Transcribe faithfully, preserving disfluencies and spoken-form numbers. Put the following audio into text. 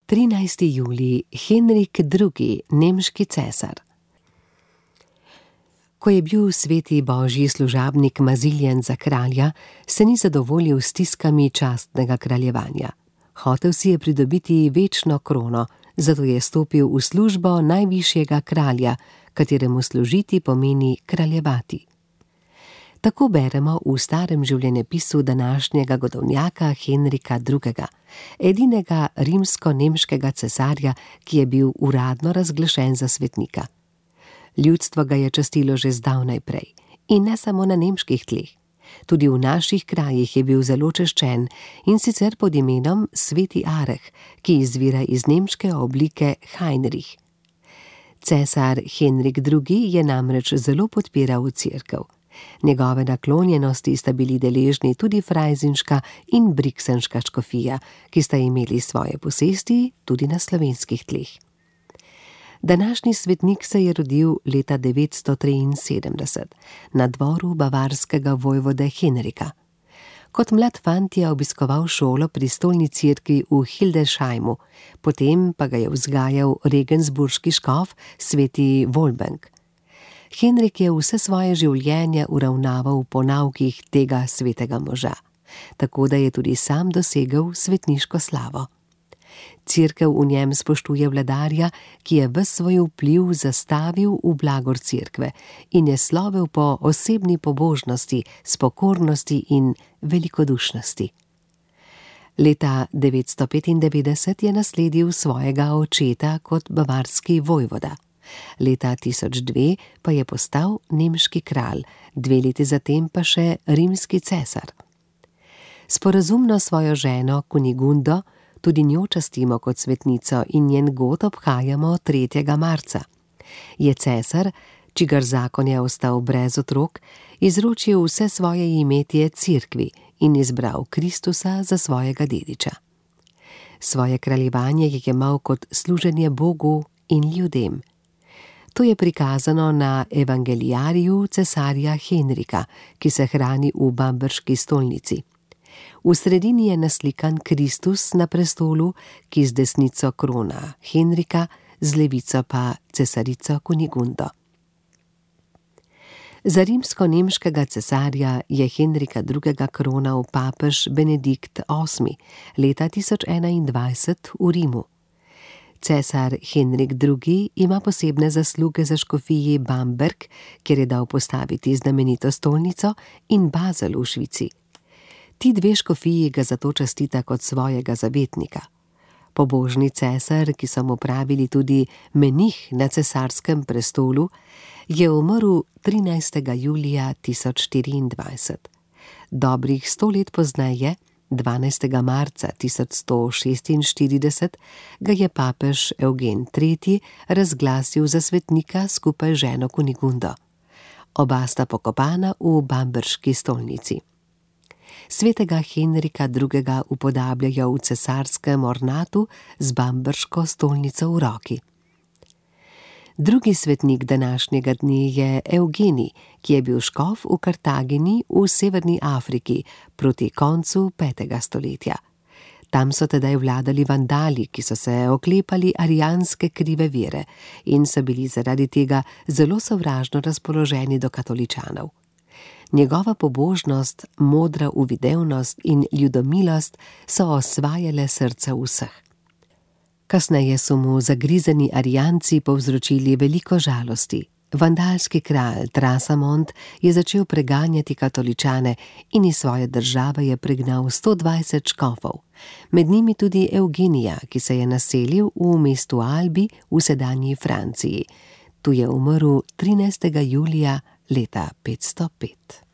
trinajsti julij, Henrik drugi, nemški cesar. Ko je bil sveti božji služabnik Maziljen za kralja, se ni zadovoljil s stiskami častnega kraljevanja. Hotel si je pridobiti večno krono, zato je stopil v službo najvišjega kralja, kateremu služiti pomeni kraljevati. Tako beremo v starem življenjepisu današnjega godovnjaka Henrika drugega., edinega rimsko-nemškega cesarja, ki je bil uradno razglašen za svetnika. Ljudstvo ga je častilo že zdavnaj prej, in ne samo na nemških tleh. Tudi v naših krajih je bil zelo češčen, in sicer pod imenom sveti Areh, ki izvira iz nemške oblike Heinrich. Cesar Henrik drugi. je namreč zelo podpiral cerkev. Njegove naklonjenosti sta bili deležni tudi frajzinška in briksenška škofija, ki sta imeli svoje posesti tudi na slovenskih tleh. Današnji svetnik se je rodil leta devetsto triinsedemdeset na dvoru bavarskega vojvode Henrika. Kot mlad fant je obiskoval šolo pri stolni cerkvi v Hildesheimu, potem pa ga je vzgajal regensburški škof sveti Wolfgang. Henrik je vse svoje življenje uravnaval po naukih tega svetega moža, tako da je tudi sam dosegel svetniško slavo. Cerkev v njem spoštuje vladarja, ki je ves svoj vpliv zastavil v blagor cerkve in je slovel po osebni pobožnosti, spokornosti in velikodušnosti. Leta devetsto petindevetdeset je nasledil svojega očeta kot bavarski vojvoda. Leta tisoč dve pa je postal nemški kralj, dve leti zatem pa še rimski cesar. Sporazumno svojo ženo Kunigundo tudi njo častimo kot svetnico in njen god obhajamo tretjega marca. Je cesar, čigar zakon je ostal brez otrok, izročil vse svoje imetje cerkvi in izbral Kristusa za svojega dediča. Svoje kraljevanje je jemal kot služenje Bogu in ljudem. To je prikazano na evangeliariju cesarja Henrika, ki se hrani v bamberški stolnici. V sredini je naslikan Kristus na prestolu, ki z desnico krona Henrika, z levico pa cesarico Kunigundo. Za rimsko-nemškega cesarja je Henrika drugega. kronal papež Benedikt osmi. leta tisoč enaindvajset v Rimu. Cesar Henrik drugi. ima posebne zasluge za škofiji Bamberg, kjer je dal postaviti znamenito stolnico, in Basel v Švici. Ti dve škofiji ga zato častita kot svojega zavetnika. Pobožni cesar, ki so mu pravili tudi menih na cesarskem prestolu, je umrl trinajstega julija tisoč štiriindvajset. Dobrih sto let pozneje, dvanajstega marca tisoč sto šestinštirideset, ga je papež Evgen tretji. razglasil za svetnika skupaj z ženo Kunigundo. Oba sta pokopana v bamberški stolnici. Svetega Henrika drugega. upodabljajo v cesarskem ornatu z bamberško stolnico v roki. Drugi svetnik današnjega dne je Evgenij, ki je bil škof v Kartagini v severni Afriki proti koncu petega stoletja. Tam so tedaj vladali vandali, ki so se oklepali arijanske krive vere in so bili zaradi tega zelo sovražno razpoloženi do katoličanov. Njegova pobožnost, modra uvidevnost in ljudomilost so osvajale srca vseh. Kasneje so mu zagrizeni arijanci povzročili veliko žalosti. Vandalski kralj Trasamond je začel preganjati katoličane in iz svoje države je pregnal sto dvajset škofov, med njimi tudi Evgenija, ki se je naselil v mestu Albi v sedanji Franciji. Tu je umrl trinajstega julija leta petsto pet.